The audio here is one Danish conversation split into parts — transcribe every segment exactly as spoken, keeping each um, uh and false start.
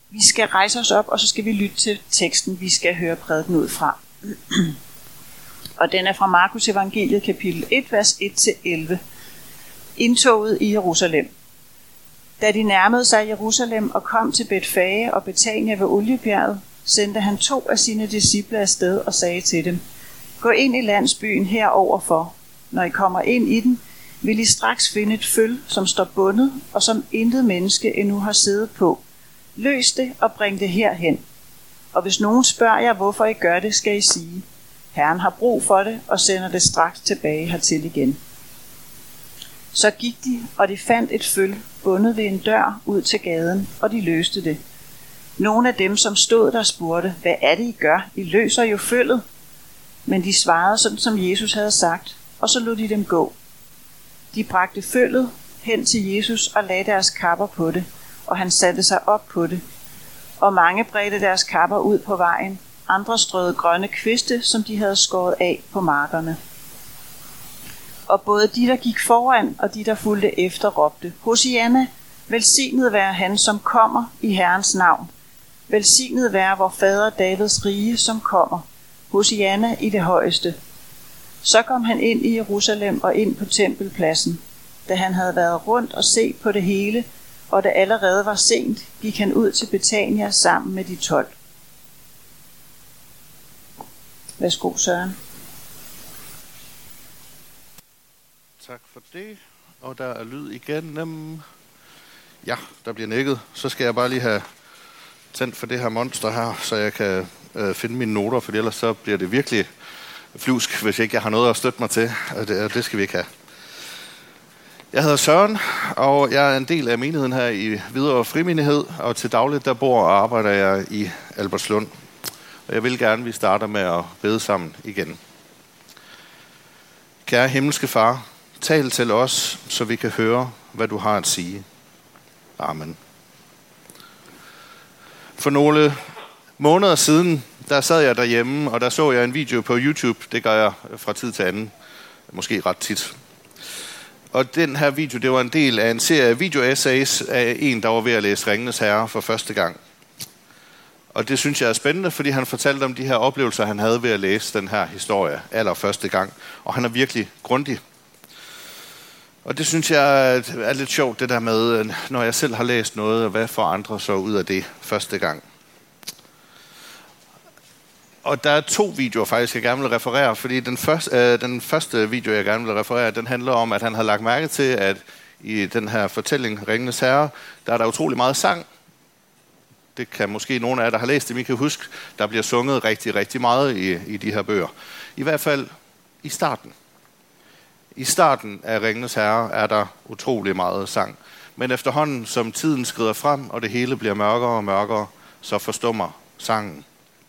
Vi skal rejse os op, og så skal vi lytte til teksten, vi skal høre prædiken ud fra. Og den er fra Markus evangeliet kapitel et, vers et til elleve. Indtoget i Jerusalem. Da de nærmede sig Jerusalem og kom til Betfage og Betania ved Oliebjerget, sendte han to af sine disciple afsted og sagde til dem: Gå ind i landsbyen heroverfor. Når I kommer ind i den, vil I straks finde et føl, som står bundet, og som intet menneske endnu har siddet på. Løs det og bring det herhen. Og hvis nogen spørger jer, hvorfor I gør det, skal I sige: Herren har brug for det, og sender det straks tilbage hertil igen. Så gik de, og de fandt et føl bundet ved en dør ud til gaden, og de løste det. Nogle af dem, som stod der, spurgte: Hvad er det, I gør? I løser jo føllet. Men de svarede sådan, som Jesus havde sagt, og så lod de dem gå. De bragte føllet hen til Jesus og lagde deres kapper på det, og han satte sig op på det. Og mange bredte deres kapper ud på vejen, andre strøede grønne kviste, som de havde skåret af på markerne. Og både de, der gik foran, og de, der fulgte efter, råbte: Hosianna, velsignet være han, som kommer i Herrens navn. Velsignet være vor fader Davids rige, som kommer. Hosianna i det højeste. Så kom han ind i Jerusalem og ind på tempelpladsen. Da han havde været rundt og set på det hele, og det allerede var sent, gik han ud til Betania sammen med de tolv. Værsgo, Søren. Tak for det. Og der er lyd igennem. Ja, der bliver nikket. Så skal jeg bare lige have tændt for det her monster her, så jeg kan øh, finde mine noter, for ellers så bliver det virkelig flyvsk, hvis ikke jeg har noget at støtte mig til. Og det, det skal vi ikke have. Jeg hedder Søren, og jeg er en del af menigheden her i Hvidovre Frimenighed, og til dagligt der bor og arbejder jeg i Albertslund. Og jeg vil gerne, at vi starter med at bede sammen igen. Kære himmelske far, tal til os, så vi kan høre, hvad du har at sige. Amen. For nogle måneder siden, der sad jeg derhjemme, og der så jeg en video på YouTube. Det gør jeg fra tid til anden. Måske ret tit. Og den her video, det var en del af en serie video-essays af en, der var ved at læse Ringenes Herre for første gang. Og det synes jeg er spændende, fordi han fortalte om de her oplevelser, han havde ved at læse den her historie allerførste gang. Og han er virkelig grundig. Og det synes jeg er lidt sjovt, det der med, når jeg selv har læst noget, hvad får andre så ud af det første gang. Og der er to videoer faktisk, jeg gerne vil referere, fordi den første, øh, den første video, jeg gerne vil referere, den handler om, at han har lagt mærke til, at i den her fortælling, Ringenes Herre, der er der utrolig meget sang. Det kan måske nogle af jer, der har læst det, I kan huske, der bliver sunget rigtig, rigtig meget i, i de her bøger. I hvert fald i starten. I starten af Ringenes Herre er der utrolig meget sang. Men efterhånden, som tiden skrider frem, og det hele bliver mørkere og mørkere, så forstummer sangen.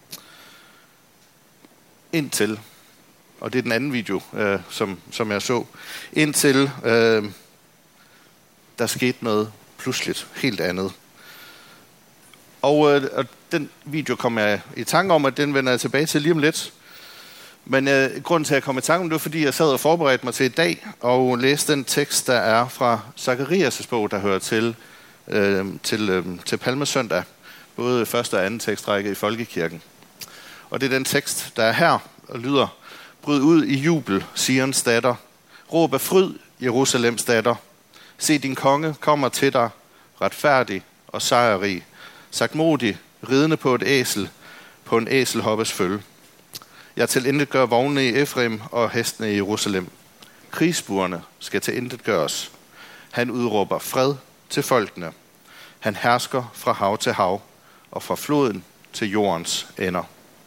Indtil, og det er den anden video, øh, som, som jeg så, indtil øh, der skete noget pludseligt, helt andet. Og, øh, og den video kom jeg i tanke om, at den vender jeg tilbage til lige om lidt. Men øh, grunden til, at jeg kom i tanke om det, var, fordi jeg sad og forberedte mig til i dag, og læste den tekst, der er fra Zacharias' bog, der hører til, øh, til, øh, til Palmesøndag. Både første og anden tekstrække i Folkekirken. Og det er den tekst, der er her, og lyder: Bryd ud i jubel, Sions datter. Råb af fryd, Jerusalems datter. Se, din konge kommer til dig, retfærdig og sejrrig, sagtmodig, ridende på et æsel, på en æselhoppes følge. Jeg tilintetgør vognene i Efraim og hestene i Jerusalem. Krigsbuerne skal tilintetgøres. Han udråber fred til folkene. Han hersker fra hav til hav, og fra floden til jordens ender.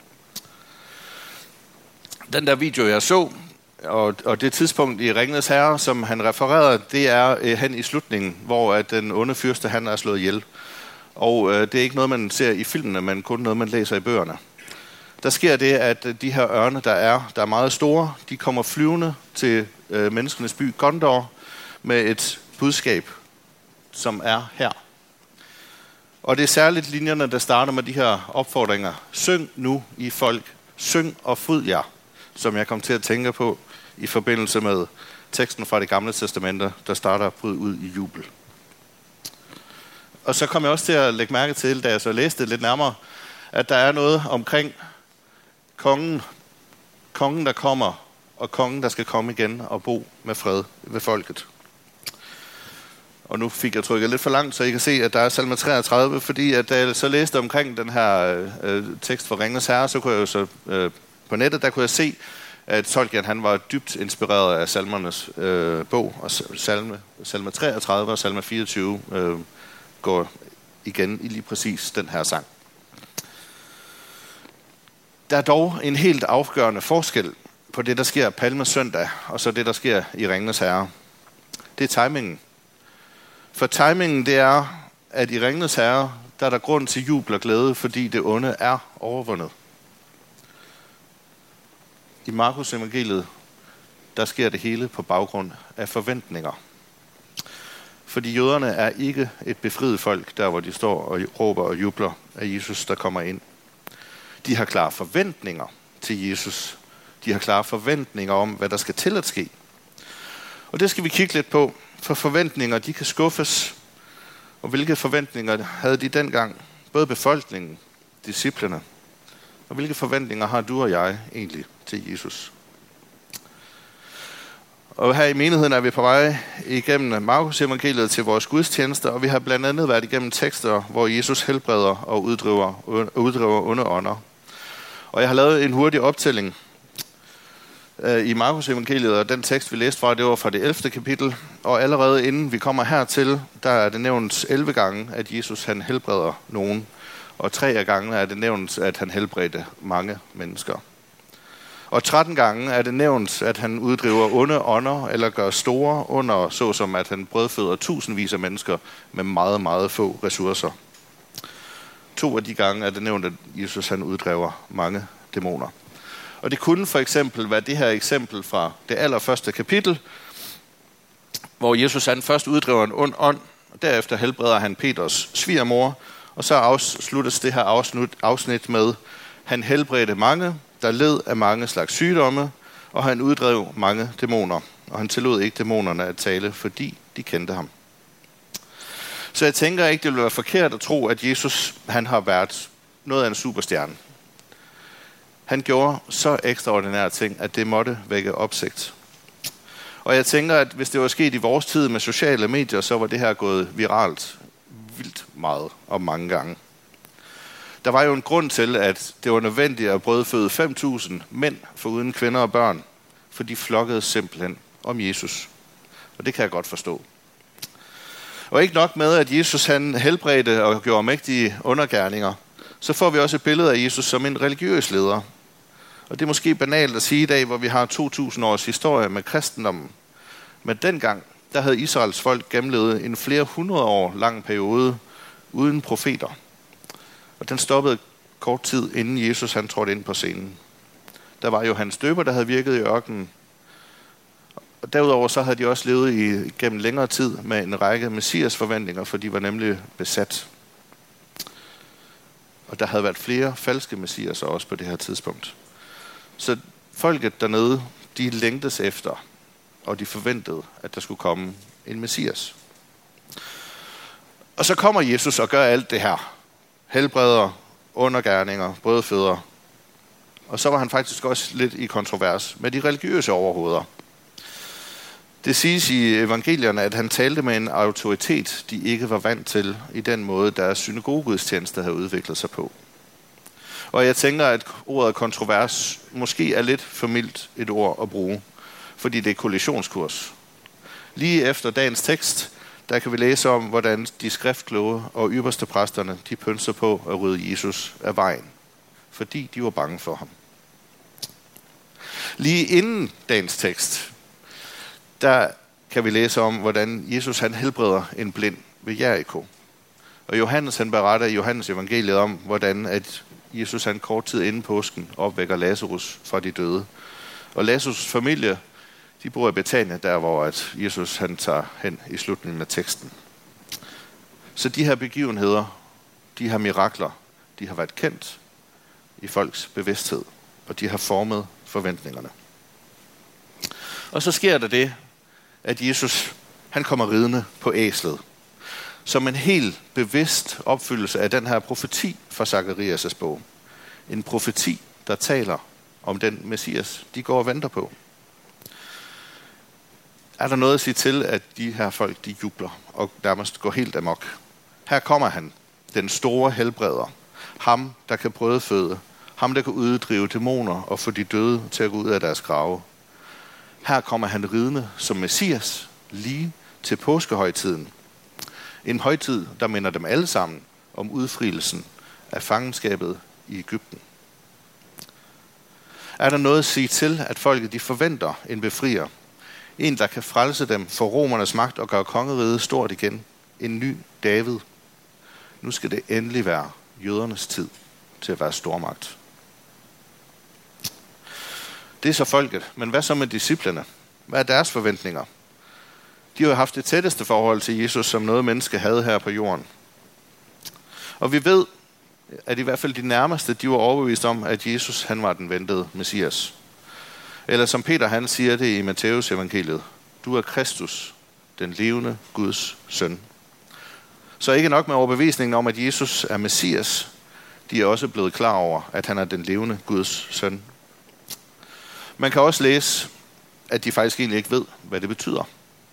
Den der video, jeg så, og, og det tidspunkt i Ringenes Herre, som han refererede, det er øh, hen i slutningen, hvor at den onde fyrste, han er slået ihjel. Og øh, det er ikke noget, man ser i filmene, men kun noget, man læser i bøgerne. Der sker det, at de her ørne, der er, der er meget store, de kommer flyvende til øh, menneskenes by Gondor med et budskab, som er her. Og det er særligt linjerne, der starter med de her opfordringer. Syng nu i folk, syng og fryd jer, som jeg kom til at tænke på i forbindelse med teksten fra Det Gamle Testamente, der starter bryd ud i jubel. Og så kom jeg også til at lægge mærke til, da jeg så læste det lidt nærmere, at der er noget omkring kongen, kongen der kommer, og kongen der skal komme igen og bo med fred ved folket. Og nu fik jeg trykket lidt for langt, så I kan se, at der er salme treogtredive, fordi at da jeg så læste omkring den her øh, tekst fra Ringenes Herre, så kunne jeg jo så øh, på nettet, der kunne jeg se, at Tolkien han var dybt inspireret af salmernes øh, bog, og salme, salme treogtredive og salme fireogtyve øh, går igen i lige præcis den her sang. Der er dog en helt afgørende forskel på det, der sker Palmesøndag, og så det, der sker i Ringenes Herre. Det er timingen. For timingen, det er, at i Ringenes Herre, der er der grund til jubel og glæde, fordi det onde er overvundet. I Markus evangeliet, der sker det hele på baggrund af forventninger. Fordi jøderne er ikke et befriet folk, der hvor de står og råber og jubler af Jesus, der kommer ind. De har klare forventninger til Jesus. De har klare forventninger om, hvad der skal til at ske. Og det skal vi kigge lidt på, for forventninger, de kan skuffes. Og hvilke forventninger havde de dengang? Både befolkningen, disciplene. Og hvilke forventninger har du og jeg egentlig til Jesus? Og her i menigheden er vi på vej igennem Markus evangeliet til vores gudstjenester, og vi har blandt andet været igennem tekster, hvor Jesus helbreder og uddriver, uddriver onde ånder. Og jeg har lavet en hurtig optælling øh, i Markus evangeliet, og den tekst, vi læste fra, det var fra det ellevte kapitel. Og allerede inden vi kommer hertil, der er det nævnt elleve gange, at Jesus han helbreder nogen. Og tre af gangene er det nævnt, at han helbredte mange mennesker. Og tretten gange er det nævnt, at han uddriver onde ånder, eller gør store under, såsom at han brødføder tusindvis af mennesker med meget, meget få ressourcer. To af de gange er det nævnt, at Jesus han uddriver mange dæmoner. Og det kunne for eksempel være det her eksempel fra det allerførste kapitel, hvor Jesus han først uddriver en ond ånd, og derefter helbreder han Peters svigermor, og så afsluttes det her afsnit, afsnit med, han helbredte mange, der led af mange slags sygdomme, og han uddrev mange dæmoner. Og han tillod ikke dæmonerne at tale, fordi de kendte ham. Så jeg tænker ikke, det vil være forkert at tro, at Jesus han har været noget af en superstjerne. Han gjorde så ekstraordinære ting, at det måtte vække opsigt. Og jeg tænker, at hvis det var sket i vores tid med sociale medier, så var det her gået viralt vildt meget og mange gange. Der var jo en grund til, at det var nødvendigt at brødføde fem tusind mænd foruden kvinder og børn, for de flokkede simpelthen om Jesus. Og det kan jeg godt forstå. Og ikke nok med, at Jesus han helbredte og gjorde mægtige undergerninger, så får vi også et billede af Jesus som en religiøs leder. Og det er måske banalt at sige i dag, hvor vi har to tusind års historie med kristendommen. Men dengang, der havde Israels folk gennemlevet en flere hundrede år lang periode uden profeter. Og den stoppede kort tid, inden Jesus han trådte ind på scenen. Der var Johannes Døber, der havde virket i ørkenen. Og derudover så havde de også levet i, gennem længere tid med en række messias forventninger, for de var nemlig besat. Og der havde været flere falske messiaser også på det her tidspunkt. Så folket dernede, de længtes efter, og de forventede, at der skulle komme en messias. Og så kommer Jesus og gør alt det her. Helbreder, undergerninger, brødfødder. Og så var han faktisk også lidt i kontrovers med de religiøse overhoveder. Det siges i evangelierne, at han talte med en autoritet, de ikke var vant til i den måde, deres synagogegudstjeneste havde udviklet sig på. Og jeg tænker, at ordet kontrovers måske er lidt for mildt et ord at bruge, fordi det er kollisionskurs. Lige efter dagens tekst, der kan vi læse om, hvordan de skriftkloge og ypperste præsterne, de pønser på at rydde Jesus af vejen, fordi de var bange for ham. Lige inden dagens tekst, der kan vi læse om, hvordan Jesus han helbreder en blind ved Jericho. Og Johannes han beretter i Johannes evangeliet om, hvordan at Jesus han kort tid inden påsken opvækker Lazarus fra de døde. Og Lazarus' familie, de bor i Betania, der hvor at Jesus han tager hen i slutningen af teksten. Så de her begivenheder, de her mirakler, de har været kendt i folks bevidsthed, og de har formet forventningerne. Og så sker der det, at Jesus han kommer ridende på æslet. som en helt bevidst opfyldelse af den her profeti fra Zakarias' bog. En profeti, der taler om den Messias, de går og venter på. Er der noget at sige til, at de her folk, de jubler og nærmest går helt amok? Her kommer han, den store helbreder. Ham, der kan brødføde. Ham, der kan uddrive dæmoner og få de døde til at gå ud af deres grave. Her kommer han ridende som Messias lige til påskehøjtiden. En højtid, der minder dem alle sammen om udfrielsen af fangenskabet i Egypten. Er der noget at sige til, at folket de forventer en befrier? En, der kan frelse dem for romernes magt og gøre kongeriget stort igen. En ny David. Nu skal det endelig være jødernes tid til at være stormagt. Det er så folket, men hvad så med disciplene? Hvad er deres forventninger? De har jo haft det tætteste forhold til Jesus, som noget menneske havde her på jorden. Og vi ved, at i hvert fald de nærmeste, de var overbevist om, at Jesus han var den ventede Messias. Eller som Peter han siger det i Matteus evangeliet, du er Kristus, den levende Guds søn. Så ikke nok med overbevisningen om, at Jesus er Messias, de er også blevet klar over, at han er den levende Guds søn. Man kan også læse, at de faktisk egentlig ikke ved, hvad det betyder.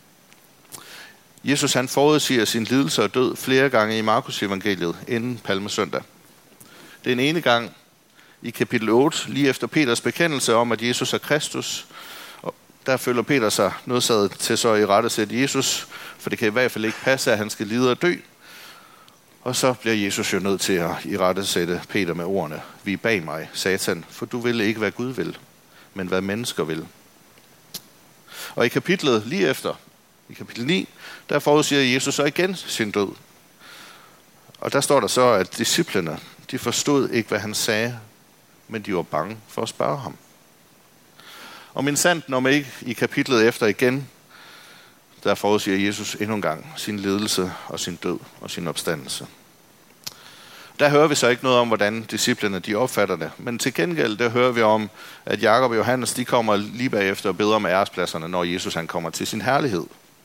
Jesus han forudsiger sin lidelse og død flere gange i Markus evangeliet inden Palmesøndag. Det er en ene gang i kapitel otte, lige efter Peters bekendelse om, at Jesus er Kristus. Og der føler Peter sig nødsaget til så i rette sætte Jesus, for det kan i hvert fald ikke passe, at han skal lide og dø. Og så bliver Jesus jo nødt til at i rette sætte Peter med ordene, vi er bag mig, Satan, for du vil ikke, hvad Gud vil, men hvad mennesker vil. Og i kapitlet lige efter, i kapitel ni, der forudsiger Jesus så igen sin død. Og der står der så, at disciplene, de forstod ikke, hvad han sagde, men de var bange for at spørge ham. Og min sandt, når man ikke i kapitlet efter igen, der forudsiger Jesus endnu en gang sin lidelse og sin død og sin opstandelse. Der hører vi så ikke noget om, hvordan disciplene de opfatter det. Men til gengæld, der hører vi om, at Jakob og Johannes de kommer lige bagefter og beder om ærespladserne, når Jesus han kommer til sin herlighed.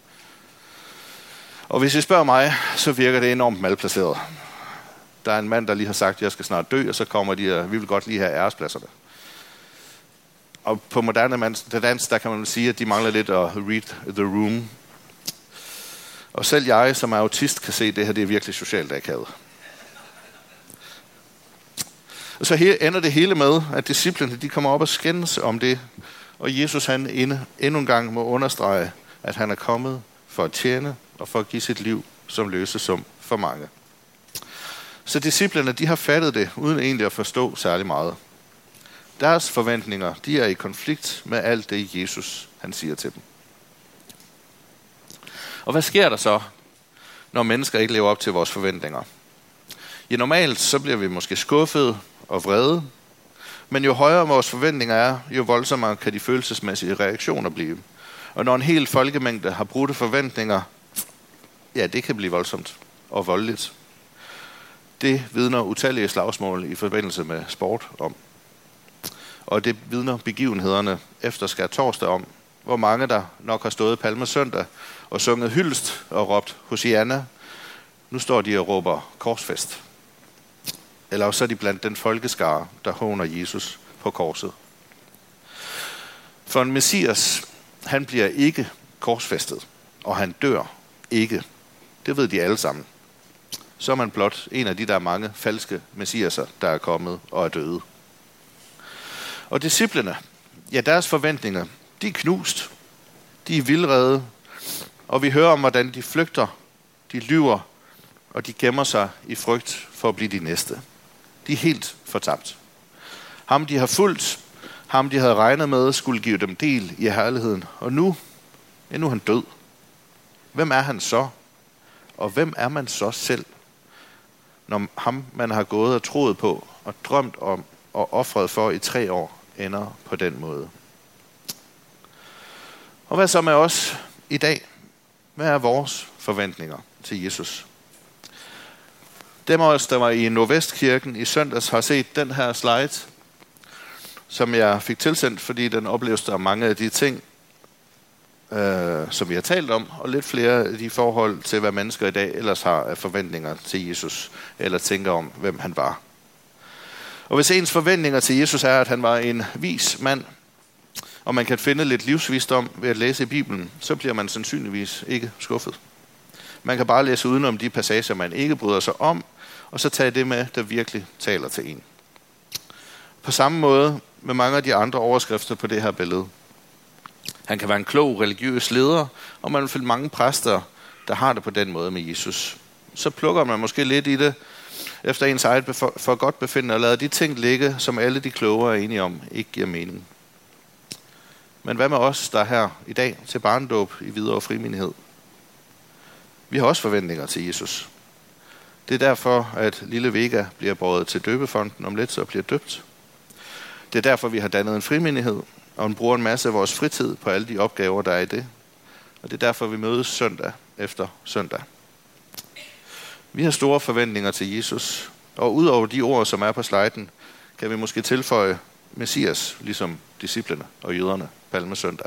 Og hvis I spørger mig, så virker det enormt malplaceret. Der er en mand, der lige har sagt, at jeg skal snart dø, og så kommer de, og vi vil godt lige have ærespladserne. Og på moderne dans, der kan man sige, at de mangler lidt at read the room. Og selv jeg, som er autist, kan se, at det her det er virkelig socialt akavet. Og så her ender det hele med, at disciplene de kommer op og skændes om det, og Jesus han endnu en gang må understrege, at han er kommet for at tjene og for at give sit liv som løsesum for mange. Så disciplene de har fattet det, uden egentlig at forstå særlig meget. Deres forventninger de er i konflikt med alt det, Jesus han siger til dem. Og hvad sker der så, når mennesker ikke lever op til vores forventninger? Ja, normalt så bliver vi måske skuffede og vrede, men jo højere vores forventninger er, jo voldsommere kan de følelsesmæssige reaktioner blive. Og når en hel folkemængde har brudte forventninger, ja, det kan blive voldsomt og voldeligt. Det vidner utallige slagsmål i forbindelse med sport om. Og det vidner begivenhederne efter skærtorsdag om, hvor mange der nok har stået Palmesøndag og sunget hyldest og råbt Hosianna. Nu står de og råber korsfest. Eller så er de blandt den folkeskare, der håner Jesus på korset. For en Messias, han bliver ikke korsfæstet, og han dør ikke. Det ved de alle sammen. Så er man blot en af de der mange falske messiaser, der er kommet og er døde. Og disciplene, ja, deres forventninger, de er knust. De er vildrede, og vi hører om, hvordan de flygter, de lyver, og de gemmer sig i frygt for at blive de næste. De er helt fortabt. Ham, de har fulgt, ham, de havde regnet med, skulle give dem del i herligheden. Og nu, ja, nu er han død. Hvem er han så? Og hvem er man så selv, når ham, man har gået og troet på og drømt om og offret for i tre år, ender på den måde? Og hvad så med os i dag? Hvad er vores forventninger til Jesus? Dem af os, der var i Nordvestkirken i søndags, har set den her slide, som jeg fik tilsendt, fordi den opleves der mange af de ting, øh, som vi har talt om, og lidt flere af de forhold til, hvad mennesker i dag ellers har af forventninger til Jesus, eller tænker om, hvem han var. Og hvis ens forventninger til Jesus er, at han var en vis mand, og man kan finde lidt livsvisdom ved at læse i Bibelen, så bliver man sandsynligvis ikke skuffet. Man kan bare læse udenom de passager, man ikke bryder sig om, og så tage det med, der virkelig taler til en. På samme måde med mange af de andre overskrifter på det her billede. Han kan være en klog religiøs leder, og man vil finde mange præster, der har det på den måde med Jesus. Så plukker man måske lidt i det, efter ens eget for godt befindende, og lader de ting ligge, som alle de kloge er enige om, ikke giver mening. Men hvad med os, der er her i dag til barnedåb i Hvidovre Frimenighed? Vi har også forventninger til Jesus. Det er derfor, at lille Vega bliver båret til døbefonden om lidt, så bliver døbt. Det er derfor, vi har dannet en frimenighed, og vi bruger en masse af vores fritid på alle de opgaver, der er i det. Og det er derfor, vi mødes søndag efter søndag. Vi har store forventninger til Jesus, og ud over de ord, som er på sliden, kan vi måske tilføje Messias, ligesom disciplene og jøderne, palmesøndag.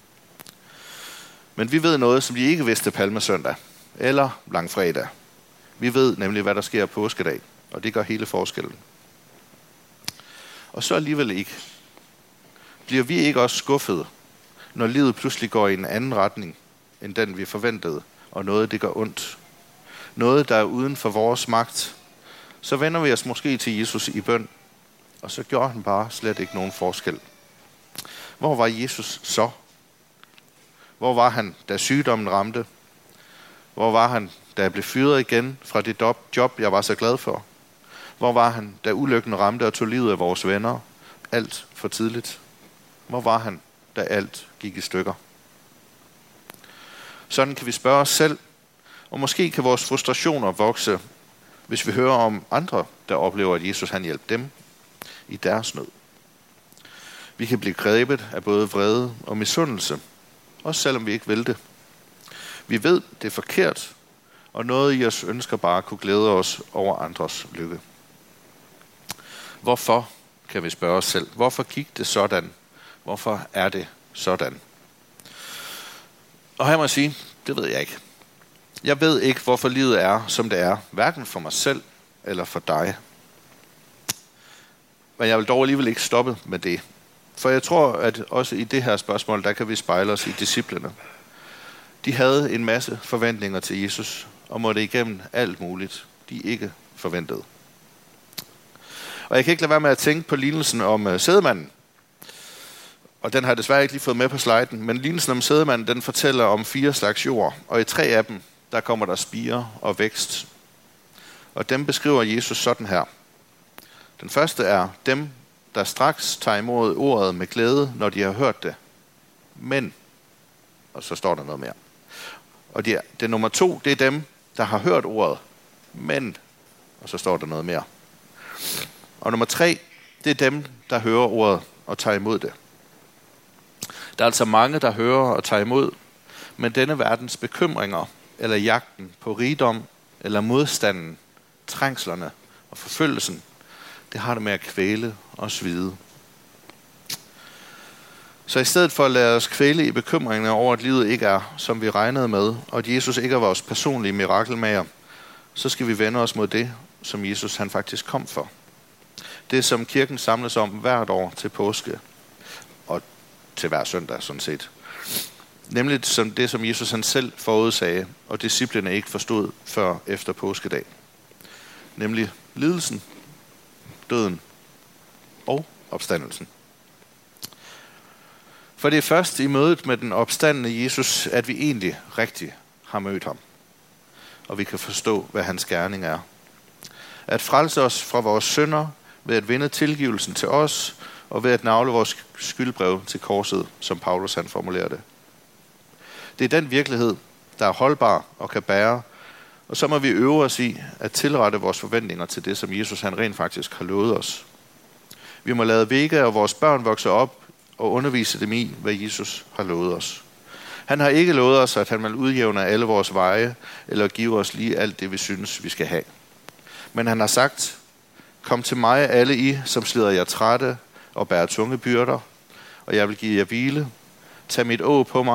Men vi ved noget, som de ikke vidste palmesøndag, eller langfredag. Vi ved nemlig, hvad der sker påskedag, og det gør hele forskellen. Og så alligevel ikke. Bliver vi ikke også skuffede, når livet pludselig går i en anden retning, end den vi forventede, og noget det gør ondt? Noget, der er uden for vores magt. Så vender vi os måske til Jesus i bøn, og så gjorde han bare slet ikke nogen forskel. Hvor var Jesus så? Hvor var han, da sygdommen ramte? Hvor var han, da jeg blev fyret igen fra det job, jeg var så glad for? Hvor var han, da ulykken ramte og tog livet af vores venner? Alt for tidligt. Hvor var han, da alt gik i stykker? Sådan kan vi spørge os selv, og måske kan vores frustrationer vokse, hvis vi hører om andre, der oplever, at Jesus han hjælper dem i deres nød. Vi kan blive grebet af både vrede og misundelse, også selvom vi ikke vil det. Vi ved, det er forkert, og noget i os ønsker bare at kunne glæde os over andres lykke. Hvorfor, kan vi spørge os selv. Hvorfor gik det sådan? Hvorfor er det sådan? Og her må jeg sige, det ved jeg ikke. Jeg ved ikke, hvorfor livet er, som det er, hverken for mig selv eller for dig. Men jeg vil dog alligevel ikke stoppe med det. For jeg tror, at også i det her spørgsmål, der kan vi spejle os i disciplene. De havde en masse forventninger til Jesus, og måtte igennem alt muligt, de ikke forventede. Og jeg kan ikke lade være med at tænke på lignelsen om uh, sædemanden. Og den har jeg desværre ikke lige fået med på sliden, men lignelsen om sædemanden, den fortæller om fire slags jord, og i tre af dem, der kommer der spirer og vækst. Og dem beskriver Jesus sådan her. Den første er dem, der straks tager imod ordet med glæde, når de har hørt det. Men, og så står der noget mere. Og det, det nummer to, det er dem, der har hørt ordet, men, og så står der noget mere. Og nummer tre, det er dem, der hører ordet og tager imod det. Der er altså mange, der hører og tager imod, men denne verdens bekymringer, eller jagten på rigdom, eller modstanden, trængslerne og forfølgelsen, det har det med at kvæle og svide. Så i stedet for at lade os kvæle i bekymringerne over, at livet ikke er, som vi regnede med, og at Jesus ikke er vores personlige mirakelmager, så skal vi vende os mod det, som Jesus han faktisk kom for. Det, som kirken samles om hvert år til påske, og til hver søndag sådan set. Nemlig som det, som Jesus han selv forudsagde, og disciplene ikke forstod før efter påskedag. Nemlig lidelsen, døden og opstandelsen. For det er først i mødet med den opstandende Jesus, at vi egentlig rigtig har mødt ham. Og vi kan forstå, hvad hans gerning er. At frelse os fra vores synder, ved at vinde tilgivelsen til os, og ved at navle vores skyldbrev til korset, som Paulus han formulerer det. Det er den virkelighed, der er holdbar og kan bære, og så må vi øve os i at tilrette vores forventninger til det, som Jesus han rent faktisk har lovet os. Vi må lade Vega og vores børn vokse op og undervise dem i, hvad Jesus har lovet os. Han har ikke lovet os, at han vil udjævne alle vores veje, eller give os lige alt det, vi synes, vi skal have. Men han har sagt, kom til mig alle I, som slider jer trætte og bærer tunge byrder, og jeg vil give jer hvile. Tag mit åg på, mig,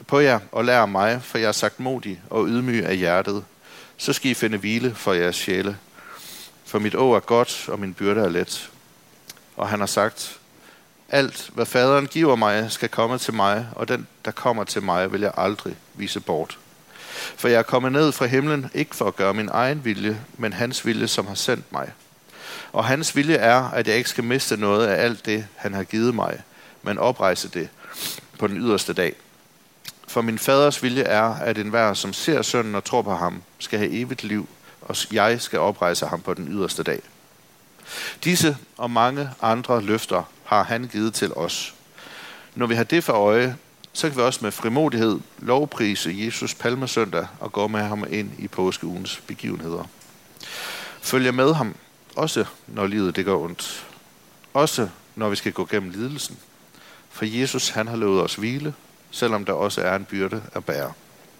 på jer og lær mig, for jeg er sagt modig og ydmyg af hjertet. Så skal I finde hvile for jeres sjæle. For mit åg er godt, og min byrde er let. Og han har sagt, alt hvad faderen giver mig, skal komme til mig, og den, der kommer til mig, vil jeg aldrig vise bort. For jeg er kommet ned fra himlen, ikke for at gøre min egen vilje, men hans vilje, som har sendt mig. Og hans vilje er, at jeg ikke skal miste noget af alt det, han har givet mig, men oprejse det på den yderste dag. For min faders vilje er, at enhver, som ser sønnen og tror på ham, skal have evigt liv, og jeg skal oprejse ham på den yderste dag. Disse og mange andre løfter har han givet til os. Når vi har det for øje, så kan vi også med frimodighed lovprise Jesus palmesøndag og gå med ham ind i påskeugens begivenheder. Følge med ham, også når livet det går ondt. Også når vi skal gå gennem lidelsen. For Jesus, han har lovet os hvile, selvom der også er en byrde at bære.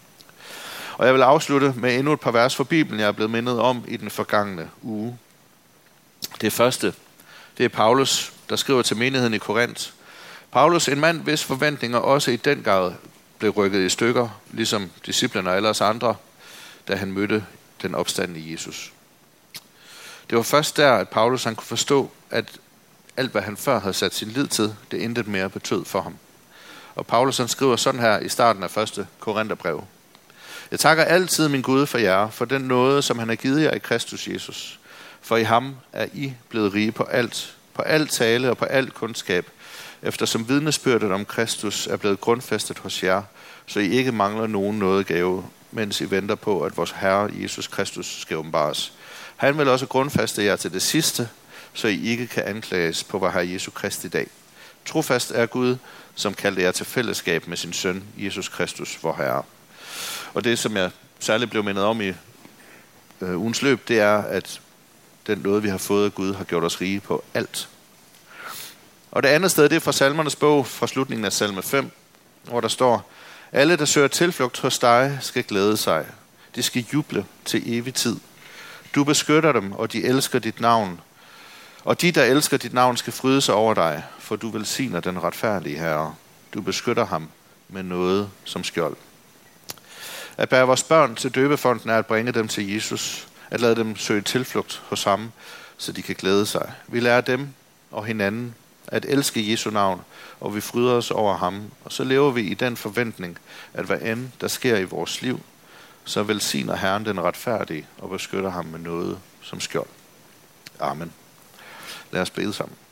Og jeg vil afslutte med endnu et par vers fra Bibelen, jeg er blevet mindet om i den forgangne uge. Det første, det er Paulus, der skriver til menigheden i Korinth. Paulus, en mand, hvis forventninger også i den grad blev rykket i stykker, ligesom disciplene og ellers andre, da han mødte den opstandne Jesus. Det var først der, at Paulus han kunne forstå, at alt, hvad han før havde sat sin lid til, det intet mere betød for ham. Og Paulus han skriver sådan her i starten af første Korintherbrev. Jeg takker altid min Gud for jer, for den nåde, som han har givet jer i Kristus Jesus. For i ham er I blevet rige på alt, på alt tale og på alt kundskab, eftersom vidnesbyrdet om Kristus er blevet grundfæstet hos jer, så I ikke mangler nogen nådegave, mens I venter på, at vores Herre Jesus Kristus skal åbenbares. Han vil også grundfæste jer til det sidste, så I ikke kan anklages på vor Herre Jesu Kristi dag. Trofast er Gud, som kaldte jer til fællesskab med sin søn, Jesus Kristus, vor Herre. Og det, som jeg særligt blev mindet om i øh, ugens løb, det er, at den nåde, vi har fået af Gud, har gjort os rige på alt. Og det andet sted, det er fra Salmernes bog, fra slutningen af salme fem, hvor der står, alle, der søger tilflugt hos dig, skal glæde sig. De skal juble til evig tid. Du beskytter dem, og de elsker dit navn. Og de, der elsker dit navn, skal fryde sig over dig, for du velsigner den retfærdige Herre. Du beskytter ham med noget som skjold. At bære vores børn til døbefonden er at bringe dem til Jesus, at lade dem søge tilflugt hos ham, så de kan glæde sig. Vi lærer dem og hinanden at elske Jesu navn, og vi fryder os over ham, og så lever vi i den forventning, at hvad end der sker i vores liv, så velsigner Herren den retfærdige og beskytter ham med noget som skjold. Amen. Lad os bede sammen.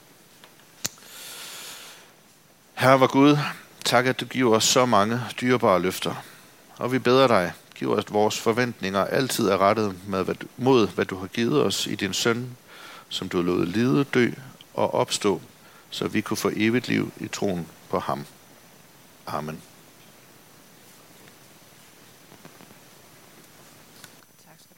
Herre vor Gud, tak at du giver os så mange dyrebare løfter, og vi beder dig, giv os, at vores forventninger altid er rettet med, hvad du, mod, hvad du har givet os i din søn, som du lod lide, dø og opstå, så vi kunne få evigt liv i troen på ham. Amen.